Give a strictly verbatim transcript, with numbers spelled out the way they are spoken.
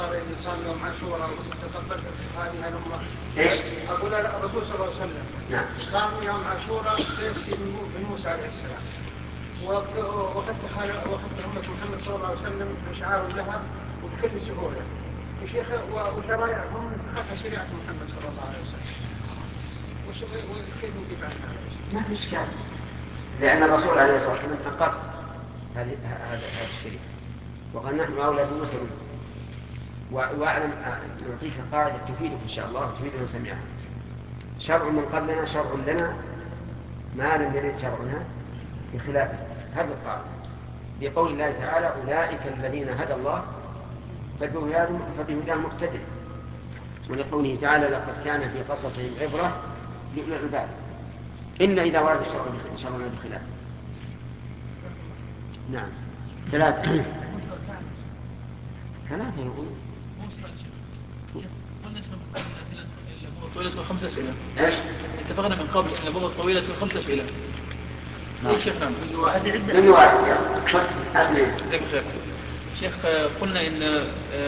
صار يصام يوم عاشوراء وتقبل هذه الأمة. إيش؟ أقول الرسول صلى الله عليه وسلم نعم. صام يوم عاشوراء تيسير من موسى عليه السلام، وأخذت وأخذت أمة محمد صلى الله عليه وسلم بشعار لها وبكل سهولة. يا شيخ وشرائعهم نسختها شريعة محمد صلى الله عليه وسلم. وكيف نجيب عن هذا؟ ما في إشكال، لأن الرسول عليه الصلاة والسلام أقر هذه هذا الشريعة، وقال نحن أولى بموسى منه. وأعلم نعطيك قاعدة تفيدك إن شاء الله وتفيد من سمعها. شرع من قبلنا شرع لنا ما لم يرد شرعنا بخلافه. هذه القاعدة بقول الله تعالى أولئك الذين هدى الله فبهداه مقتدر، ولقوله تعالى لقد كان في قصصهم عبرة لأولي الألباب إلا إذا ورد شرعنا بخلافه. نعم. ثلاثة ثلاثة يقول طويلة خمسة أسئلة. ايش؟ اتفقنا من قبل أن الأبوة طويلة خمسة أسئلة. نعم. شيخ نعم. من واحد من واحد. شيخ قلنا إن